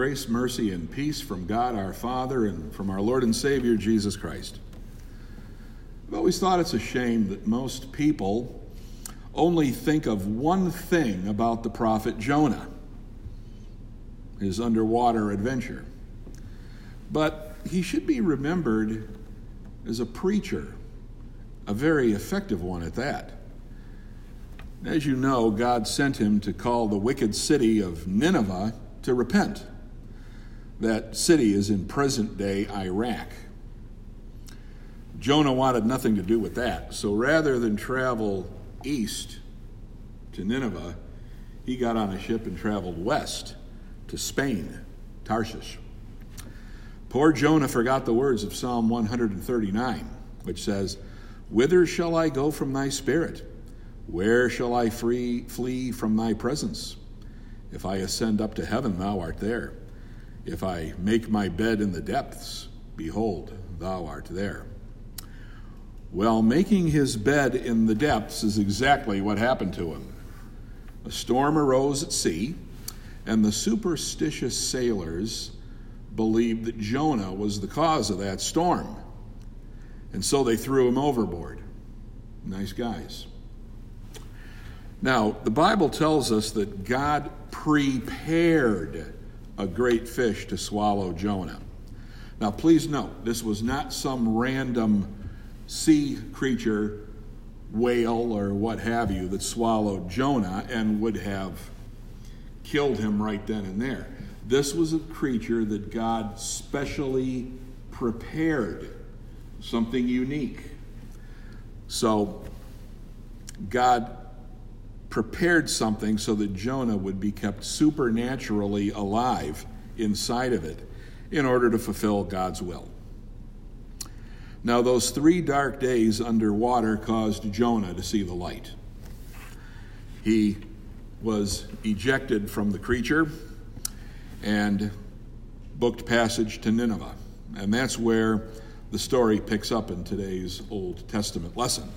grace, mercy, and peace from God our Father and from our Lord and Savior Jesus Christ. I've always thought it's a shame that most people only think of one thing about the prophet Jonah, his underwater adventure. But he should be remembered as a preacher, a very effective one at that. As you know, God sent him to call the wicked city of Nineveh to repent. That city is in present-day Iraq. Jonah wanted nothing to do with that, so rather than travel east to Nineveh, he got on a ship and traveled west to Spain, Tarshish. Poor Jonah forgot the words of Psalm 139, which says, "Whither shall I go from thy spirit? Where shall I flee from thy presence? If I ascend up to heaven, thou art there. If I make my bed in the depths, behold, thou art there." Well, making his bed in the depths is exactly what happened to him. A storm arose at sea, and the superstitious sailors believed that Jonah was the cause of that storm. And so they threw him overboard. Nice guys. Now, the Bible tells us that God prepared a great fish to swallow Jonah. Now, please note, this was not some random sea creature, whale or what have you, that swallowed Jonah and would have killed him right then and there. This was a creature that God specially prepared, something unique. So God prepared something so that Jonah would be kept supernaturally alive inside of it in order to fulfill God's will. Now, those 3 dark days underwater caused Jonah to see the light. He was ejected from the creature and booked passage to Nineveh. And that's where the story picks up in today's Old Testament lesson.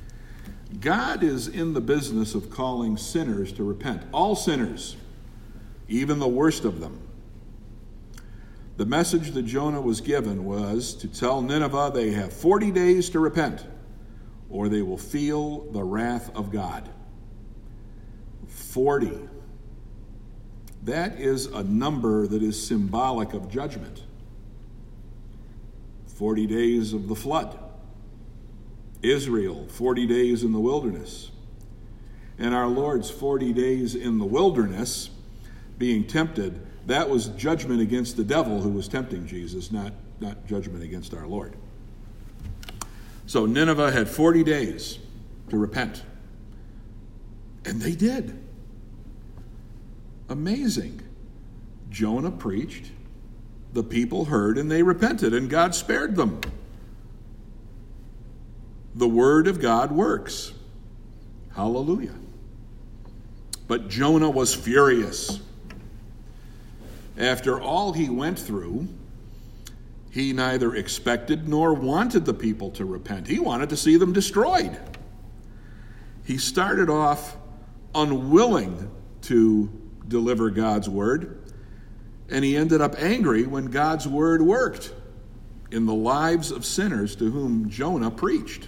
God is in the business of calling sinners to repent. All sinners, even the worst of them. The message that Jonah was given was to tell Nineveh they have 40 days to repent, or they will feel the wrath of God. 40. That is a number that is symbolic of judgment. 40 days of the flood. Israel, 40 days in the wilderness. And our Lord's 40 days in the wilderness, being tempted, that was judgment against the devil who was tempting Jesus, not judgment against our Lord. So Nineveh had 40 days to repent. And they did. Amazing. Jonah preached, the people heard, and they repented, and God spared them. The word of God works. Hallelujah. But Jonah was furious. After all he went through, he neither expected nor wanted the people to repent. He wanted to see them destroyed. He started off unwilling to deliver God's word, and he ended up angry when God's word worked in the lives of sinners to whom Jonah preached.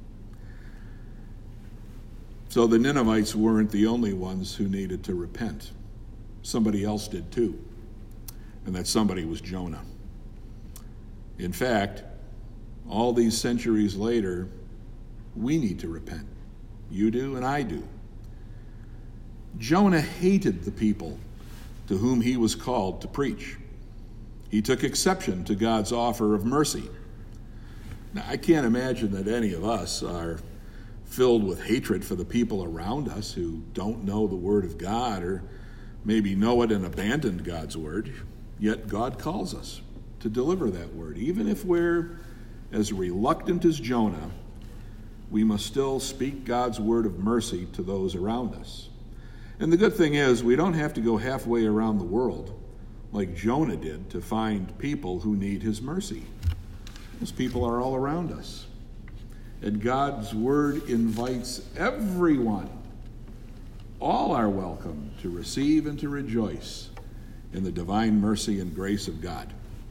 So the Ninevites weren't the only ones who needed to repent. Somebody else did too, and that somebody was Jonah. In fact, all these centuries later, we need to repent. You do and I do. Jonah hated the people to whom he was called to preach. He took exception to God's offer of mercy. Now, I can't imagine that any of us are filled with hatred for the people around us who don't know the Word of God or maybe know it and abandoned God's Word. Yet God calls us to deliver that Word. Even if we're as reluctant as Jonah, we must still speak God's word of mercy to those around us. And the good thing is, we don't have to go halfway around the world like Jonah did to find people who need his mercy. Those people are all around us. And God's word invites everyone. All are welcome to receive and to rejoice in the divine mercy and grace of God.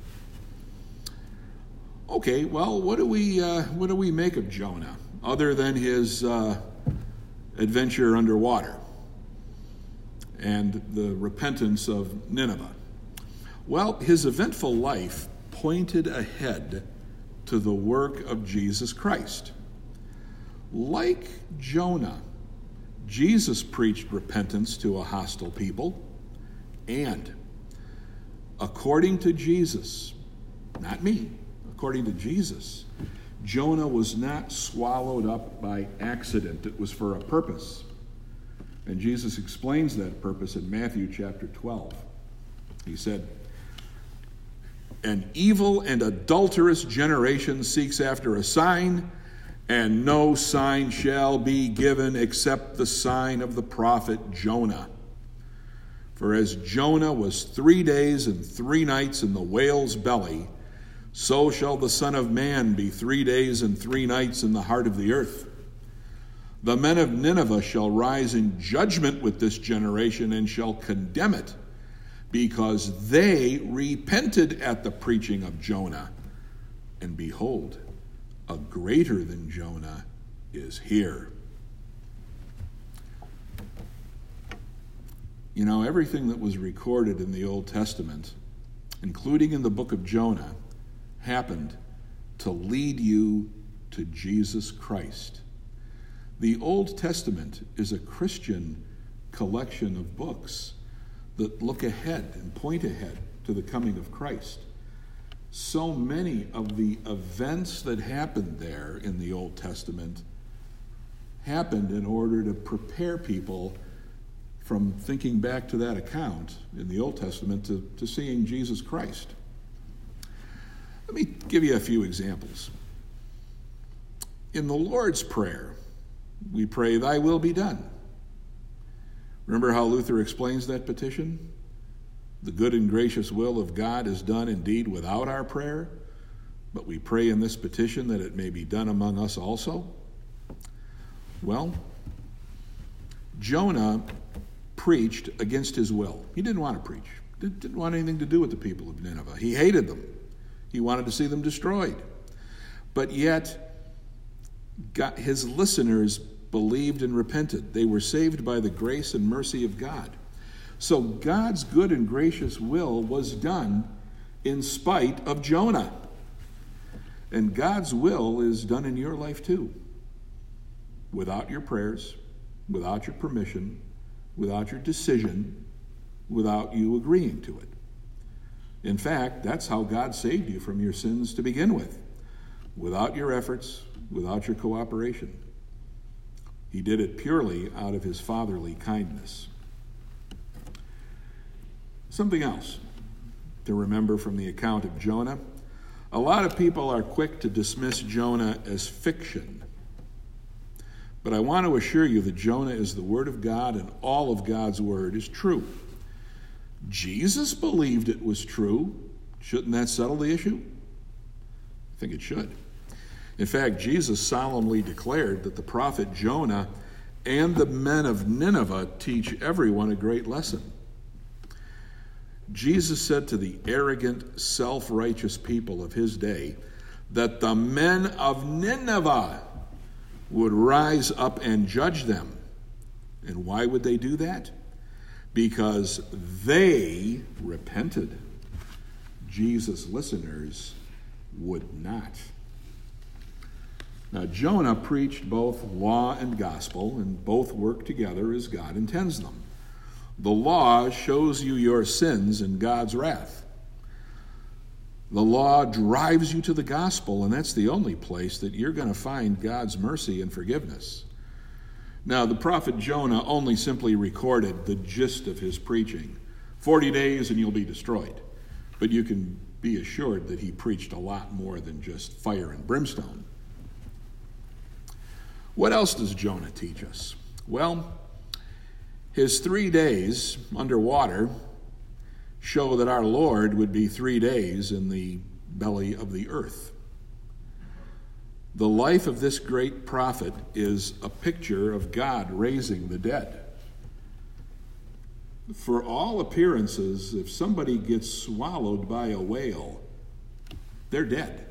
Okay, well, what do we make of Jonah, other than his adventure underwater and the repentance of Nineveh? Well, his eventful life pointed ahead to the work of Jesus Christ. Like Jonah, Jesus preached repentance to a hostile people, and according to Jesus, not me, according to Jesus, Jonah was not swallowed up by accident. It was for a purpose. And Jesus explains that purpose in Matthew chapter 12. He said, "An evil and adulterous generation seeks after a sign, and no sign shall be given except the sign of the prophet Jonah. For as Jonah was 3 days and 3 nights in the whale's belly, so shall the Son of Man be 3 days and 3 nights in the heart of the earth. The men of Nineveh shall rise in judgment with this generation and shall condemn it, because they repented at the preaching of Jonah. And behold, a greater than Jonah is here." You know, everything that was recorded in the Old Testament, including in the book of Jonah, happened to lead you to Jesus Christ. The Old Testament is a Christian collection of books that look ahead and point ahead to the coming of Christ. So many of the events that happened there in the Old Testament happened in order to prepare people from thinking back to that account in the Old Testament to seeing Jesus Christ. Let me give you a few examples. In the Lord's Prayer, we pray, "Thy will be done." Remember how Luther explains that petition? The good and gracious will of God is done indeed without our prayer, but we pray in this petition that it may be done among us also. Well, Jonah preached against his will. He didn't want to preach. Didn't want anything to do with the people of Nineveh. He hated them. He wanted to see them destroyed. But yet, his listeners believed and repented. They were saved by the grace and mercy of God. So God's good and gracious will was done in spite of Jonah. And God's will is done in your life too. Without your prayers, without your permission, without your decision, without you agreeing to it. In fact, that's how God saved you from your sins to begin with. Without your efforts, without your cooperation. He did it purely out of his fatherly kindness. Something else to remember from the account of Jonah. A lot of people are quick to dismiss Jonah as fiction. But I want to assure you that Jonah is the Word of God, and all of God's Word is true. Jesus believed it was true. Shouldn't that settle the issue? I think it should. In fact, Jesus solemnly declared that the prophet Jonah and the men of Nineveh teach everyone a great lesson. Jesus said to the arrogant, self-righteous people of his day that the men of Nineveh would rise up and judge them. And why would they do that? Because they repented. Jesus' listeners would not. Now, Jonah preached both law and gospel, and both work together as God intends them. The law shows you your sins and God's wrath. The law drives you to the gospel, and that's the only place that you're going to find God's mercy and forgiveness. Now, the prophet Jonah only simply recorded the gist of his preaching. 40 days and you'll be destroyed. But you can be assured that he preached a lot more than just fire and brimstone. What else does Jonah teach us? Well, his 3 days underwater show that our Lord would be 3 days in the belly of the earth. The life of this great prophet is a picture of God raising the dead. For all appearances, if somebody gets swallowed by a whale, they're dead.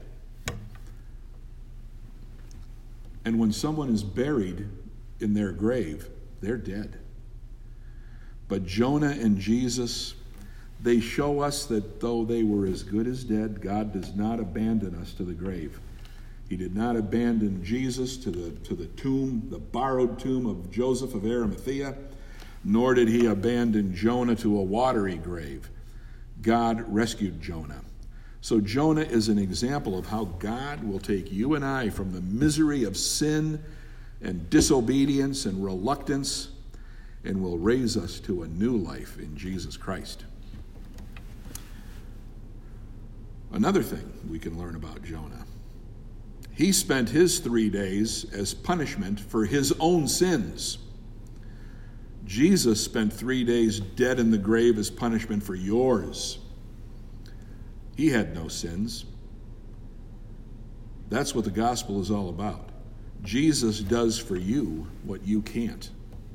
And when someone is buried in their grave, they're dead. But Jonah and Jesus, they show us that though they were as good as dead, God does not abandon us to the grave. He did not abandon Jesus to the tomb, the borrowed tomb of Joseph of Arimathea, nor did he abandon Jonah to a watery grave. God rescued Jonah. So Jonah is an example of how God will take you and I from the misery of sin and disobedience and reluctance and will raise us to a new life in Jesus Christ. Another thing we can learn about Jonah. He spent his 3 days as punishment for his own sins. Jesus spent 3 days dead in the grave as punishment for yours. He had no sins. That's what the gospel is all about. Jesus does for you what you can't.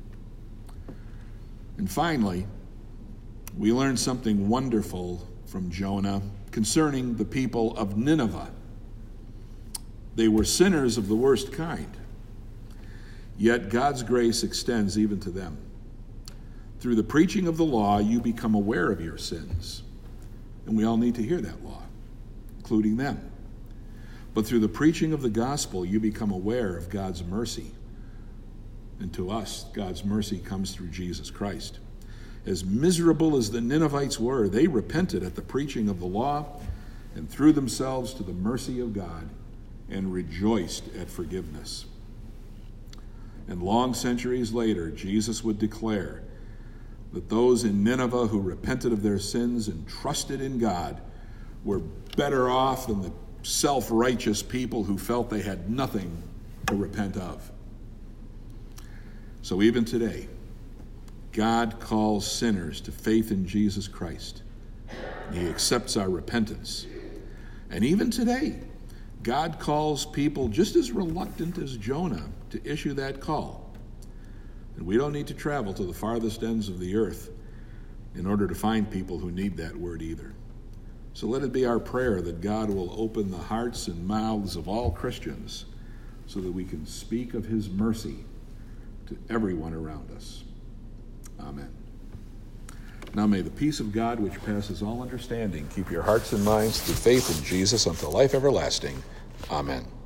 And finally, we learn something wonderful from Jonah concerning the people of Nineveh. They were sinners of the worst kind, yet God's grace extends even to them. Through the preaching of the law, you become aware of your sins. And we all need to hear that law, including them. But through the preaching of the gospel, you become aware of God's mercy. And to us, God's mercy comes through Jesus Christ. As miserable as the Ninevites were, they repented at the preaching of the law and threw themselves to the mercy of God and rejoiced at forgiveness. And long centuries later, Jesus would declare that those in Nineveh who repented of their sins and trusted in God were better off than the self-righteous people who felt they had nothing to repent of. So even today, God calls sinners to faith in Jesus Christ. He accepts our repentance. And even today, God calls people just as reluctant as Jonah to issue that call. And we don't need to travel to the farthest ends of the earth in order to find people who need that word either. So let it be our prayer that God will open the hearts and mouths of all Christians so that we can speak of his mercy to everyone around us. Amen. Now may the peace of God, which passes all understanding, keep your hearts and minds through faith in Jesus unto life everlasting. Amen.